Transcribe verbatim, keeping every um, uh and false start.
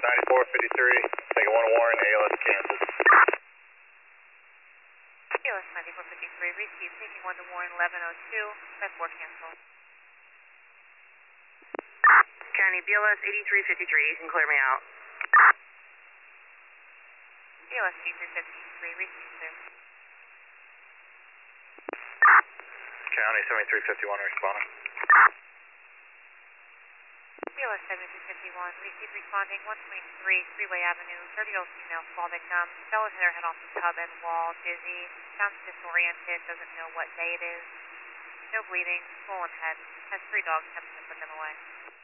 ninety-four fifty-three, take one Warren, A L S Kansas. A L S ninety-four fifty-three, receive, taking one to Warren eleven oh two, that's four cancel. County, B L S eighty-three fifty-three, you can clear me out. B L S eighty-three fifty-three, receive, sir. County, seventy-three fifty-one, responding. B L S seventy-three fifty-one, receive, responding, one twenty-three Freeway Avenue, thirty-year-old female, fall victim, fell and hit her head off the tub and wall, dizzy, sounds disoriented, doesn't know what day it is, no bleeding, swollen head, has three dogs, have to put them away.